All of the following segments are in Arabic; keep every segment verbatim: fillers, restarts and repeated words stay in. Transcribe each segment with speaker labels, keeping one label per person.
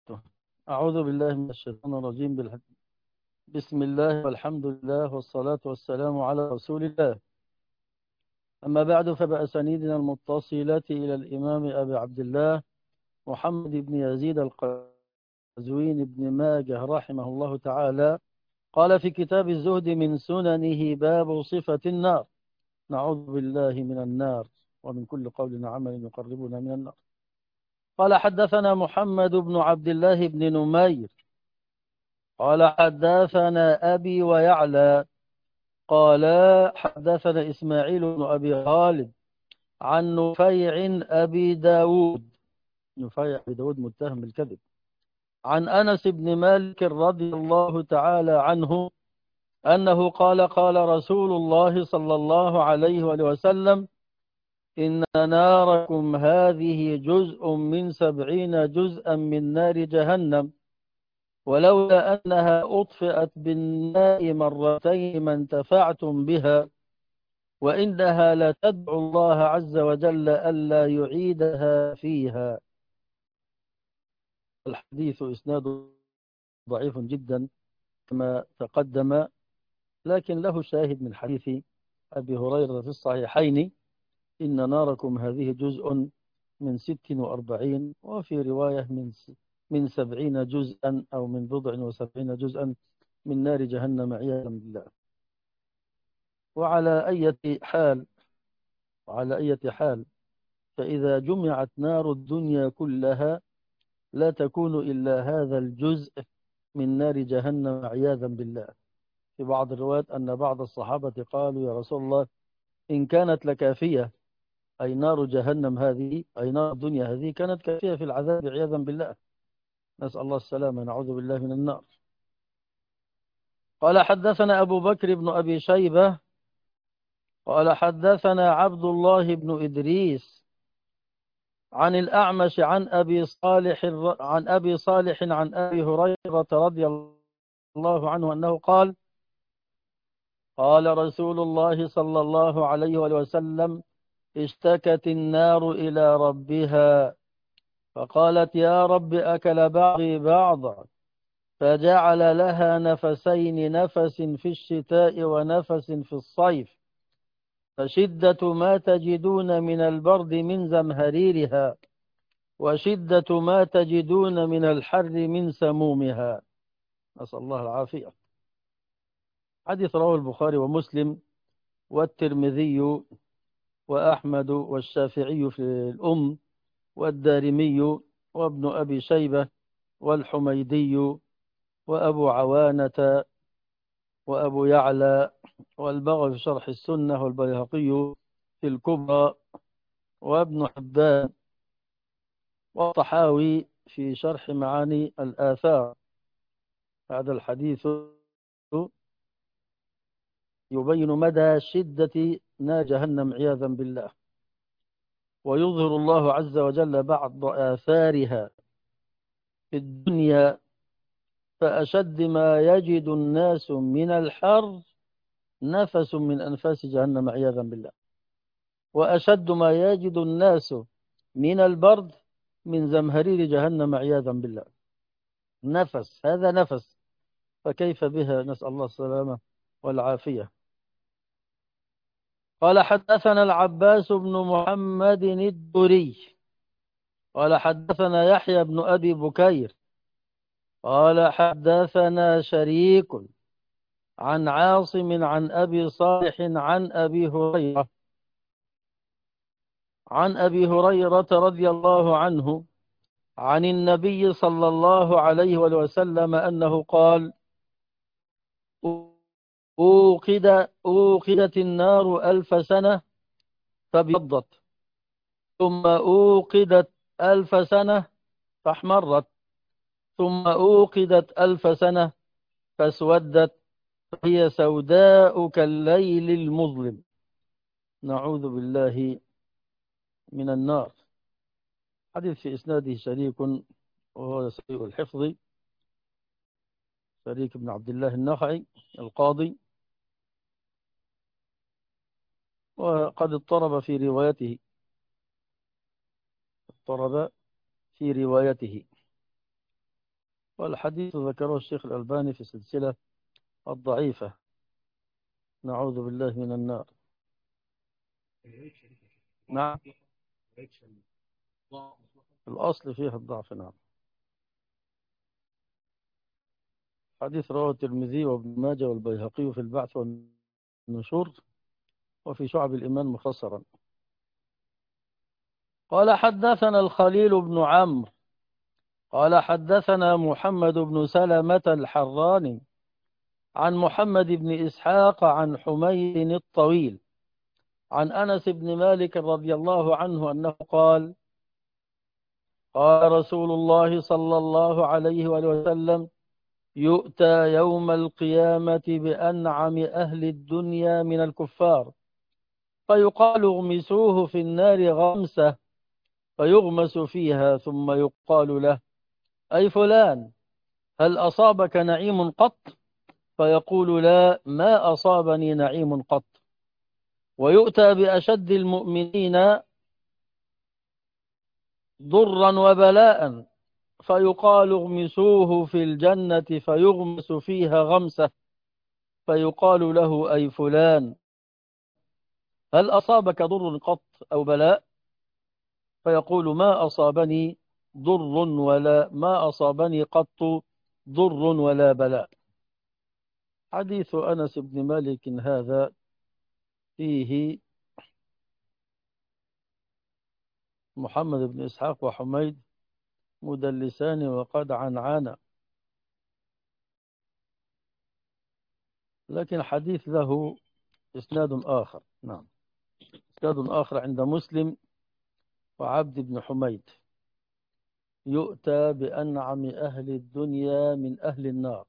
Speaker 1: أعوذ بالله من الشيطان الرجيم بالح- بسم الله والحمد لله والصلاة والسلام على رسول الله. أما بعد، فبأسانيدنا المتصلة إلى الإمام أبي عبد الله محمد بن يزيد القزوين بن ماجه رحمه الله تعالى قال في كتاب الزهد من سننه باب صفة النار. نعوذ بالله من النار ومن كل قول وعمل يقربنا من النار. قال حدثنا محمد بن عبد الله بن نمير قال حدثنا أبي ويعلى قال حدثنا إسماعيل بن أبي خالد عن نفيع أبي داود. نفيع أبي داود متهم بالكذب. عن أنس بن مالك رضي الله تعالى عنه أنه قال قال رسول الله صلى الله عليه وآله وسلم: إن ناركم هذه جزء من سبعين جزءا من نار جهنم، ولولا أنها أطفئت بالماء مرتين ما انتفعتم بها، وإنها لتدعو الله عز وجل ألا يعيدها فيها. الحديث إسناد ضعيف جدا كما تقدم، لكن له شاهد من حديث أبي هريرة في الصحيحين: إن ناركم هذه جزء من ست وأربعين، وفي رواية من من سبعين جزءا أو من بضع وسبعين جزءا من نار جهنم عياذا بالله. وعلى أي حال وعلى أي حال فإذا جمعت نار الدنيا كلها لا تكون إلا هذا الجزء من نار جهنم عياذا بالله. في بعض الروايات أن بعض الصحابة قالوا: يا رسول الله، إن كانت لكافية، أي نار جهنم هذه، أي نار الدنيا هذه كانت كافية في العذاب عياذا بالله. نسأل الله السلامة، نعوذ بالله من النار. قال حدثنا أبو بكر بن أبي شيبة قال حدثنا عبد الله بن إدريس عن الأعمش عن أبي صالح عن أبي صالح عن أبي هريرة رضي الله عنه أنه قال: قال رسول الله صلى الله عليه وآله وسلم: اشتكت النار إلى ربها فقالت: يا رب أكل بعضي بعضا، فجعل لها نفسين، نفس في الشتاء ونفس في الصيف، فشدة ما تجدون من البرد من زمهريرها، وشدة ما تجدون من الحر من سمومها. نسأل الله العافية. حديث رواه البخاري ومسلم والترمذي وأحمد والشافعي في الأم والدارمي وابن أبي شيبة والحميدي وأبو عوانة وأبو يعلى والبغوي في شرح السنة والبيهقي في الكبرى وابن حبان والطحاوي في شرح معاني الآثار. هذا الحديث يبين مدى شدة نار جهنم عياذا بالله، ويظهر الله عز وجل بعض آثارها في الدنيا. فأشد ما يجد الناس من الحر نفس من أنفاس جهنم عياذا بالله، وأشد ما يجد الناس من البرد من زمهرير جهنم عياذا بالله. نفس، هذا نفس، فكيف بها؟ نسأل الله السلامة والعافية. قال حدثنا العباس بن محمد الدوري قال حدثنا يحيى بن أبي بكير قال حدثنا شريك عن عاصم عن أبي صالح عن أبي هريرة عن أبي هريرة رضي الله عنه عن النبي صلى الله عليه وسلم أنه قال: أوقد أوقدت النار ألف سنة فابيضت، ثم أوقدت ألف سنة فاحمرت، ثم أوقدت ألف سنة فاسودت، هي سوداء كالليل المظلم. نعوذ بالله من النار. حديث في إسناده شريك وهو سيء الحفظ، شريك بن عبد الله النخعي القاضي، وقد اضطرب في روايته اضطرب في روايته والحديث ذكره الشيخ الألباني في سلسلة الضعيفة. نعوذ بالله من النار. نعم، الأصل فيها الضعف. نعم. حديث رواه الترمذي وابن ماجه والبيهقي في البعث والنشور، وفي شعب الإيمان مختصرا. قال حدثنا الخليل بن عمرو قال حدثنا محمد بن سلمة الحراني عن محمد بن إسحاق عن حميد الطويل عن أنس بن مالك رضي الله عنه أنه قال: قال رسول الله صلى الله عليه وآله وسلم: يؤتى يوم القيامة بأنعم أهل الدنيا من الكفار، فيقال اغمسوه في النار غمسة، فيغمس فيها، ثم يقال له: أي فلان، هل أصابك نعيم قط؟ فيقول: لا، ما أصابني نعيم قط. ويؤتى بأشد المؤمنين ضرا وبلاء، فيقال اغمسوه في الجنة، فيغمس فيها غمسة، فيقال له: أي فلان، هل أصابك ضر قط أو بلاء؟ فيقول: ما أصابني ضر ولا ما أصابني قط ضر ولا بلاء. حديث أنس بن مالك هذا فيه محمد بن إسحاق وحميد مدلسان وقد عنعانا، لكن حديث له إسناد آخر. نعم، إسناد آخر عند مسلم وعبد بن حميد: يؤتى بأنعم أهل الدنيا من أهل النار،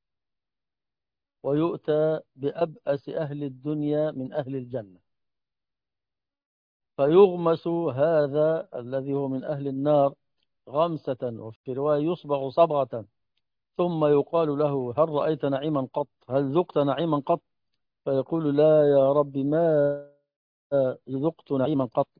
Speaker 1: ويؤتى بأبأس أهل الدنيا من أهل الجنة، فيغمس هذا الذي هو من أهل النار غمسة، وفي رواية يصبغ صبغة، ثم يقال له: هل رأيت نعيما قط؟ هل ذقت نعيما قط؟ فيقول: لا يا رب، ما ذقت نعيما قط.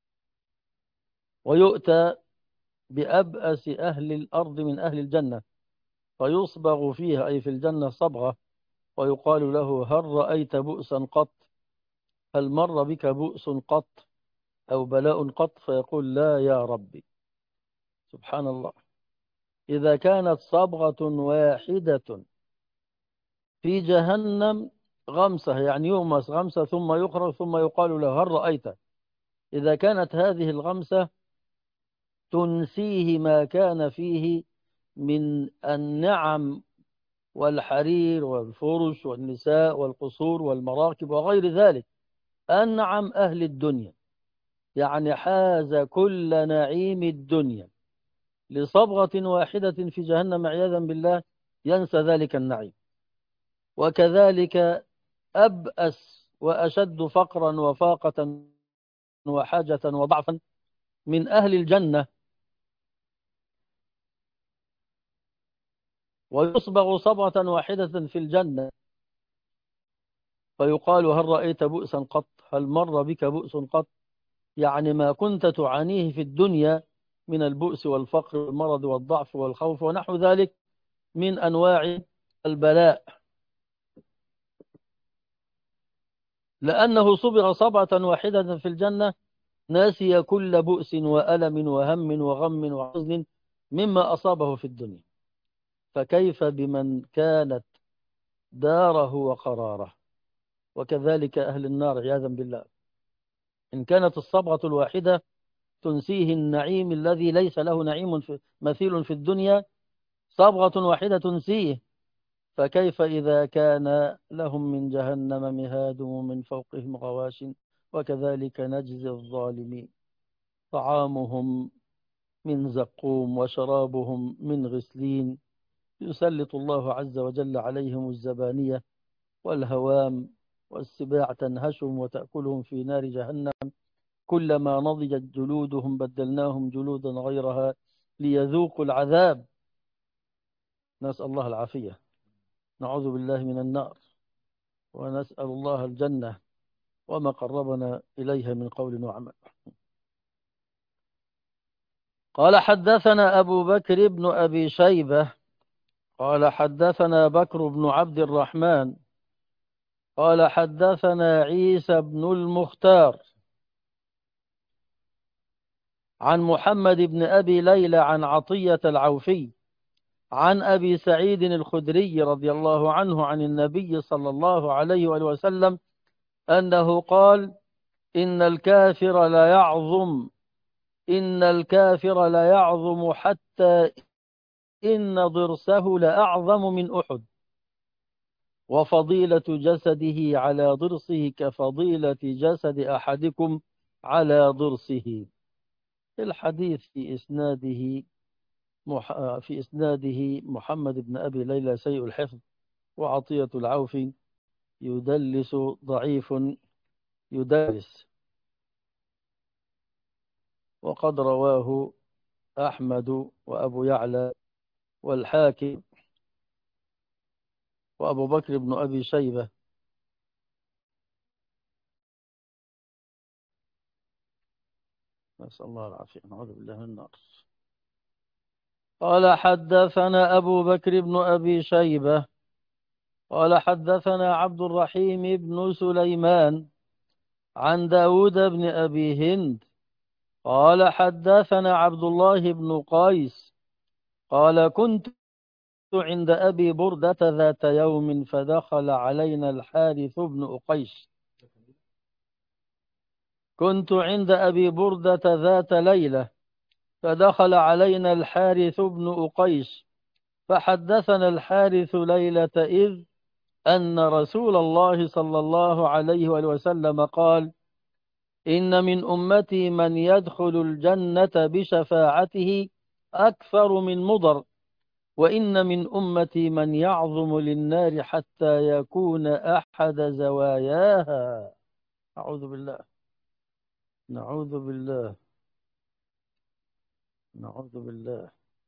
Speaker 1: ويؤتى بأبأس أهل الأرض من أهل الجنة، فيصبغ فيها أي في الجنة صبغة، ويقال له: هل رأيت بؤسا قط؟ هل مر بك بؤس قط أو بلاء قط؟ فيقول: لا يا ربي. سبحان الله. إذا كانت صبغة واحدة في جهنم غمسة، يعني يغمس غمسة ثم يخرج ثم يقال له: هل رأيت؟ إذا كانت هذه الغمسة تنسيه ما كان فيه من النعم والحرير والفرش والنساء والقصور والمراكب وغير ذلك، أنعم أهل الدنيا، يعني حاز كل نعيم الدنيا، لصبغة واحدة في جهنم عياذا بالله ينسى ذلك النعيم. وكذلك أبأس وأشد فقرا وفاقة وحاجة وضعفا من أهل الجنة، ويصبغ صبغة واحدة في الجنة، فيقال: هل رأيت بؤسا قط؟ هل مر بك بؤس قط؟ يعني ما كنت تعانيه في الدنيا من البؤس والفقر والمرض والضعف والخوف ونحو ذلك من أنواع البلاء، لأنه صبغ صبغة واحدة في الجنة ناسي كل بؤس وألم وهم وغم وحزن مما أصابه في الدنيا، فكيف بمن كانت داره وقراره؟ وكذلك أهل النار عياذا بالله، إن كانت الصبغة الواحدة تنسيه النعيم الذي ليس له نعيم في مثيل في الدنيا، صبغة واحدة تنسيه، فكيف إذا كان لهم من جهنم مهاد ومن فوقهم غواش؟ وكذلك نجزي الظالمين. طعامهم من زقوم وشرابهم من غسلين، يسلط الله عز وجل عليهم الزبانية والهوام والسباع تنهشهم وتأكلهم في نار جهنم، كلما نضجت جلودهم بدلناهم جلودا غيرها ليذوقوا العذاب. نسأل الله العافية، نعوذ بالله من النار، ونسأل الله الجنة وما قربنا إليها من قول وعمل. قال حدثنا أبو بكر بن أبي شيبة قال حدثنا بكر بن عبد الرحمن قال حدثنا عيسى بن المختار عن محمد بن أبي ليلى عن عطية العوفي عن أبي سعيد الخدري رضي الله عنه عن النبي صلى الله عليه وآله وسلم أنه قال إن الكافر لا يعظم إن الكافر لا يعظم حتى إن ضرسه لأعظم من أحد وفضيلة جسده على ضرسه كفضيلة جسد أحدكم على ضرسه. الحديث في إسناده مح... في إسناده محمد بن أبي ليلى سيء الحفظ وعطية العوفي يدلس ضعيف يدلس، وقد رواه أحمد وأبو يعلى والحاكم وأبو بكر بن أبي شيبة. نسأل الله العافية، نعوذ بالله من النار. قال حدثنا أبو بكر بن أبي شيبة قال حدثنا عبد الرحيم بن سليمان عن داود بن أبي هند قال حدثنا عبد الله بن قيس قال كنت عند أبي بردة ذات يوم فدخل علينا الحارث بن أقيش كنت عند أبي بردة ذات ليلة فدخل علينا الحارث بن أقيش فحدثنا الحارث ليلة إذ أن رسول الله صلى الله عليه وآله وسلم قال إن من أمتي من يدخل الجنة بشفاعته أكثر من مضر وإن من أمتي من يعظم للنار حتى يكون أحد زواياها. أعوذ بالله نعوذ بالله نعوذ بالله.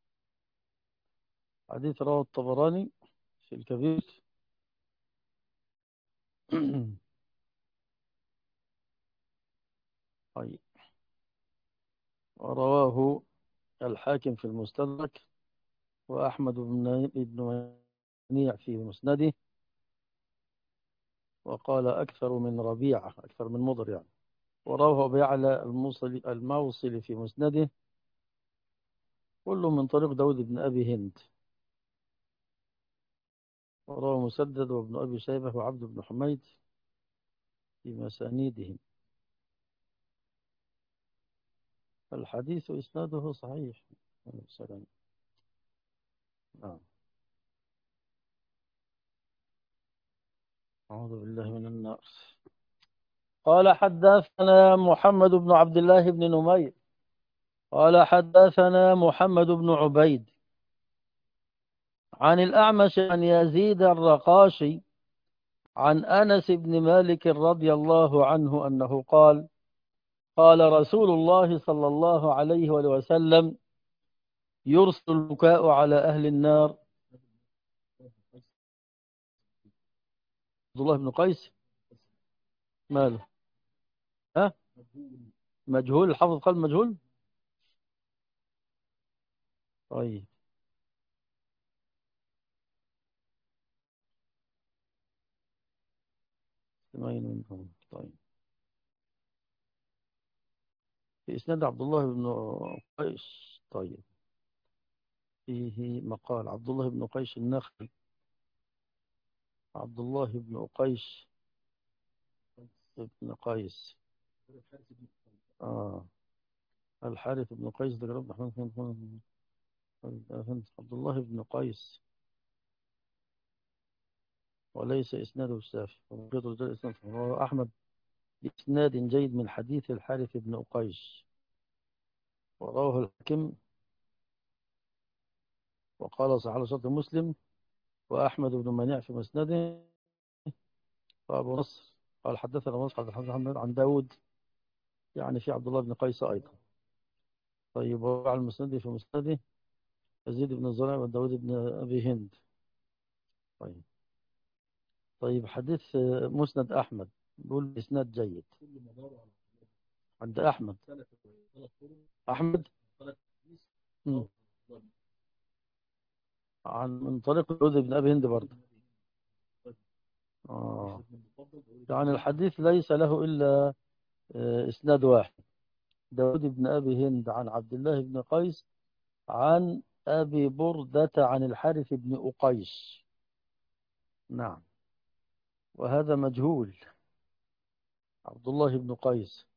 Speaker 1: حديث رواه الطبراني في الكبير طيب، ورواه الحاكم في المستدرك وأحمد بن بن منيع في مسنده وقال أكثر من ربيعة أكثر من مضر يعني. ورواه أبو يعلى الموصل الموصل في مسنده كله من طريق داود بن أبي هند. ورواه مسدد وابن أبي شيبة وعبد بن حميد في مسانيدهم. الحديث إسناده صحيح. السلام. نعم. أعوذ بالله من النار. قال حدثنا محمد بن عبد الله بن نمير قال حدثنا محمد بن عبيد عن الأعمش عن يزيد الرقاشي عن أنس بن مالك رضي الله عنه أنه قال قال رسول الله صلى الله عليه وآله وسلم يرسل البكاء على أهل النار. عبد الله بن قيس ماله؟ ها؟ مجهول. الحافظ قال مجهول. طيب اثنين منهم. طيب في إسناد عبد الله بن قيس. طيب فيه مقال عبد الله بن قيس النخعي عبد الله بن قيس بن قيس آه الحارث بن قيس ده رب الرحمن. عبد الله بن قيس وليس إسناده السافي ومجد رجال إسناد رواه أحمد بإسناد جيد من حديث الحارث بن قيس ورواه الحاكم وقال صحيح على شرط مسلم وأحمد بن منيع في مسنده وأبو نصر قال حدثنا مصعب بن محمد عن داود يعني في عبد الله بن قيس أيضا. طيب وروى على المسند في مسنده يزيد بن الزرع وداود بن أبي هند. طيب طيب حديث مسند أحمد بيقول إسناد جيد عند أحمد. أحمد مم. عن من طريق العود بن أبي هند برضه. آه. يعني الحديث ليس له إلا آه، إسناد واحد. داود بن أبي هند عن عبد الله بن قيس عن أبي بردة عن الحارث بن أقيس. نعم. وهذا مجهول، عبد الله بن قيس.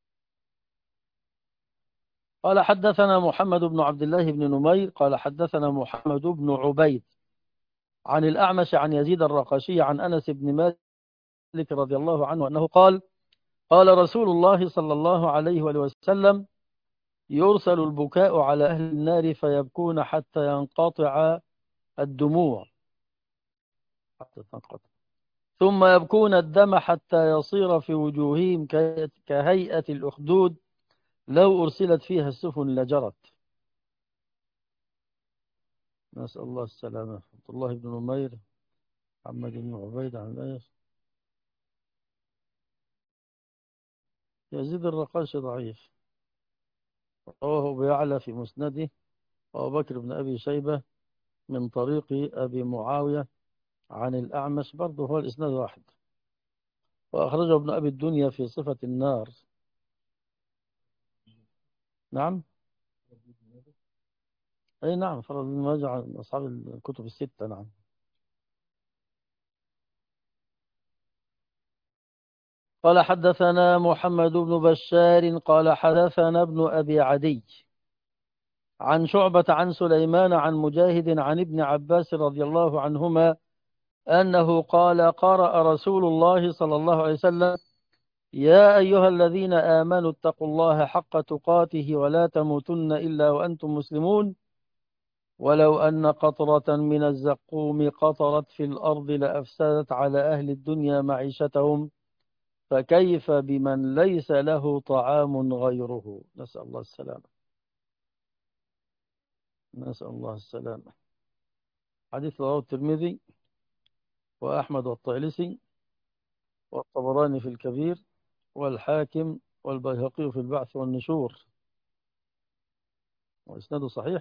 Speaker 1: قال حدثنا محمد بن عبد الله بن نمير قال حدثنا محمد بن عبيد عن الأعمش عن يزيد الرقاشي عن أنس بن مالك رضي الله عنه أنه قال قال رسول الله صلى الله عليه وآله وسلم يرسل البكاء على أهل النار فيبكون حتى ينقطع الدموع، حتى تنقطع، ثم يبكون الدم حتى يصير في وجوههم ك- كهيئة الأخدود لو أرسلت فيها السفن لجرت. نسأل الله السلامة. عبد الله بن نمير، محمد بن عبيد عن ايش؟ يزيد الرقاشي ضعيف. رواه أبو يعلى في مسنده وأبو بكر بن أبي شيبة من طريق أبي معاوية عن الأعمش، برضه هو الإسناد واحد. وأخرجه ابن أبي الدنيا في صفة النار. نعم. أي نعم، فرد بن ماجه عن أصحاب الكتب الستة. نعم. قال حدثنا محمد بن بشار قال حدثنا ابن أبي عدي عن شعبة عن سليمان عن مجاهد عن ابن عباس رضي الله عنهما أنه قال قرأ رسول الله صلى الله عليه وسلم يا أيها الذين آمنوا اتقوا الله حق تقاته ولا تموتن إلا وأنتم مسلمون ولو أن قطرة من الزقوم قطرت في الأرض لأفسدت على أهل الدنيا معيشتهم فكيف بمن ليس له طعام غيره. نسأل الله السلامة. نسأل الله السلامة. حديث رواه الترمذي وأحمد والطيلسي والطبراني في الكبير والحاكم والبيهقي في البعث والنشور، وإسناده صحيح.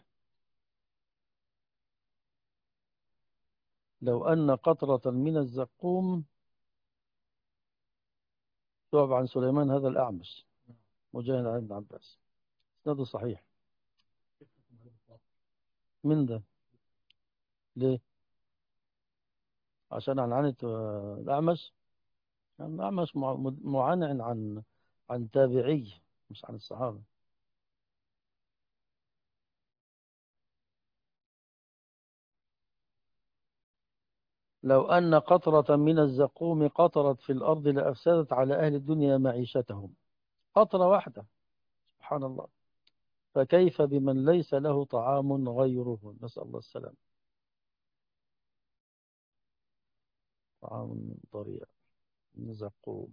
Speaker 1: لو أن قطرة من الزقوم، شعب عن سليمان هذا الأعمش، مجاهد عن ابن عباس، إسناده صحيح. من ده؟ ليه؟ عشان عن عنة آه، الأعمش. يعني الأعمش مع- معنعن عن عن تابعي، مش عن الصحابة. لو أن قطرة من الزقوم قطرت في الأرض لأفسدت على أهل الدنيا معيشتهم. قطرة واحدة، سبحان الله. فكيف بمن ليس له طعام غيره. نسأل الله السلام. طعام من ضريع من زقوم.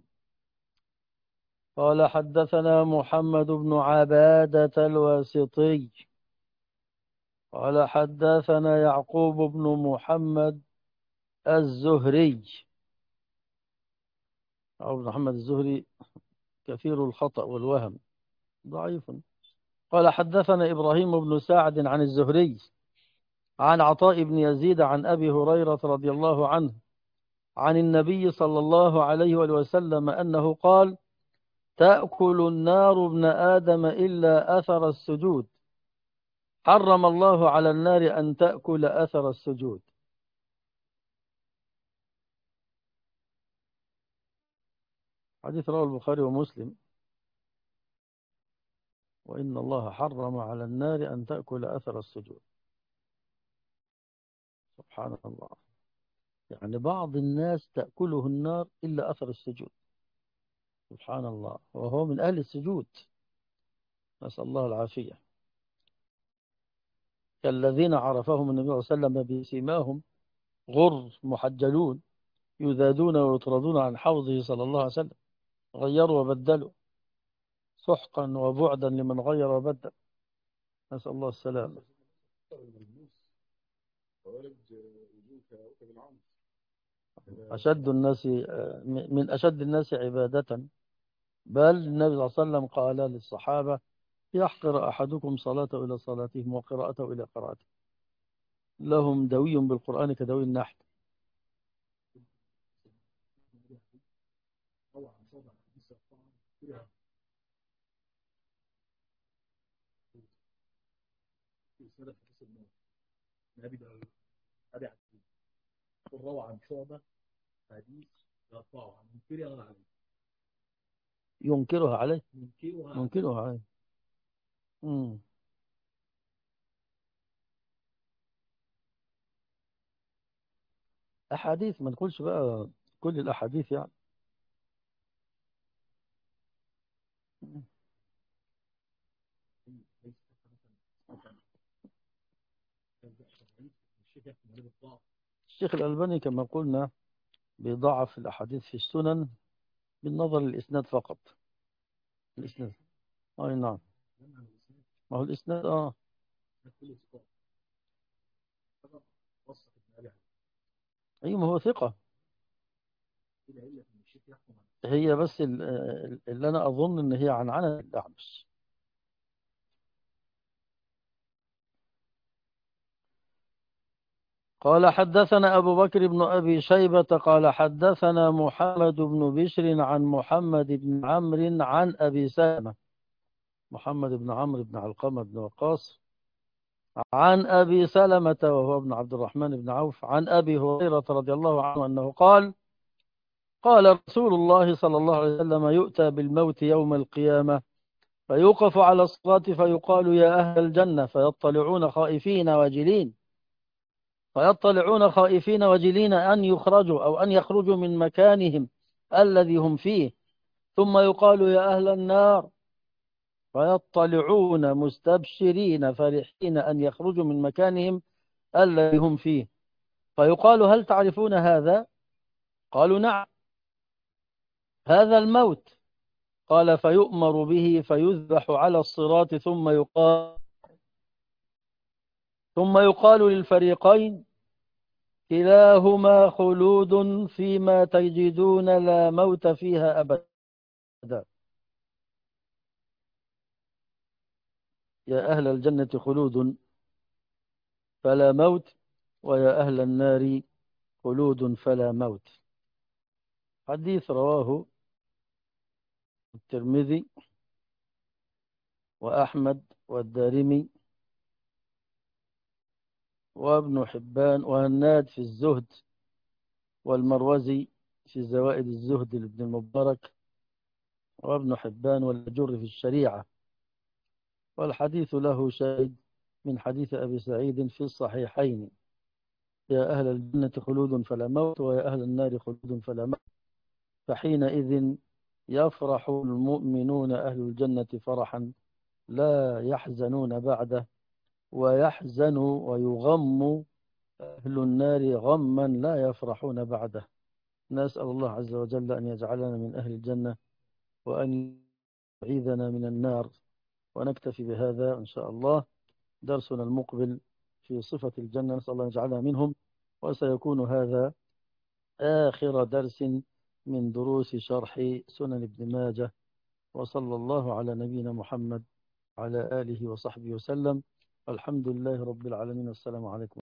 Speaker 1: قال حدثنا محمد بن عبادة الواسطي قال حدثنا يعقوب بن محمد الزهري، أو بن محمد الزهري كثير الخطأ والوهم، ضعيف. قال حدثنا إبراهيم بن سعد عن الزهري عن عطاء بن يزيد عن أبي هريرة رضي الله عنه عن النبي صلى الله عليه وآله وسلم أنه قال تأكل النار ابن آدم إلا أثر السجود، حرم الله على النار أن تأكل أثر السجود. حديث رواه البخاري ومسلم. وإن الله حرم على النار أن تأكل أثر السجود. سبحان الله. يعني بعض الناس تأكله النار إلا أثر السجود. سبحان الله، وهو من أهل السجود، نسأل الله العافية. كالذين عرفهم النبي صلى الله عليه وسلم بسيماهم غر محجلون يذادون ويطردون عن حوضه صلى الله عليه وسلم، غيروا وبدلوا، سحقا وبعدا لمن غير وبدل. نسأل الله السلامة. أشد الناس من أشد الناس عبادة، بل النبي صلى الله عليه وسلم قال للصحابة يحقر أحدكم صلاته إلى صلاتهم وقراءته إلى قراءته. لهم دوي بالقرآن كدوي النحل. ينكرها عليه، ينكرها عليه. مم. أحاديث، ما نقولش بقى كل الأحاديث يعني. الشيخ الألباني كما قلنا بيضعف الأحاديث في السنن بالنظر للإسناد فقط. الإسناد، أي نعم. ما هو الإسناد آه أي ما هو ثقة. هي بس ال- ال- اللي أنا أظن إن هي عن عن الأعمش. قال حدثنا أبو بكر بن أبي شيبة قال حدثنا محمد بن بشر عن محمد بن عمرو عن أبي سلمة، محمد بن عمرو بن علقمة بن وقاص، عن أبي سلمة وهو ابن عبد الرحمن بن عوف، عن أبي هريرة رضي الله عنه أنه قال قال رسول الله صلى الله عليه وسلم: يؤتى بالموت يوم القيامة فيوقف على الصراط فيقال: يا أهل الجنة، فيطلعون خائفين وجلين فيطلعون خائفين وجلين أن يخرجوا أو أن يخرجوا من مكانهم الذي هم فيه، ثم يقال: يا أهل النار، فيطلعون مستبشرين فرحين أن يخرجوا من مكانهم الذي هم فيه، فيقال: هل تعرفون هذا؟ قالوا: نعم. هذا الموت. قال: فيؤمر به فيذبح على الصراط ثم يقال ثم يقال للفريقين: كلاهما خلود فيما تجدون لا موت فيها أبدا. يا أهل الجنة خلود فلا موت، ويا أهل النار خلود فلا موت. حديث رواه الترمذي وأحمد والدارمي وابن حبان وهناد في الزهد، والمروزي في زوائد الزهد لابن المبارك، وابن حبان والجر في الشريعة. والحديث له شاهد من حديث أبي سعيد في الصحيحين: يا أهل الجنة خلود فلا موت، ويا أهل النار خلود فلا موت. فحينئذ يفرح المؤمنون أهل الجنة فرحا لا يحزنون بعده، ويحزن ويغم أهل النار غما لا يفرحون بعده. نسأل الله عز وجل أن يجعلنا من أهل الجنة وأن يعيذنا من النار. ونكتفي بهذا إن شاء الله. درسنا المقبل في صفة الجنة، نسأل الله أن يجعلنا منهم. وسيكون هذا آخر درس من دروس شرح سنن ابن ماجه. وصلى الله على نبينا محمد على آله وصحبه وسلم. الحمد لله رب العالمين، والسلام عليكم.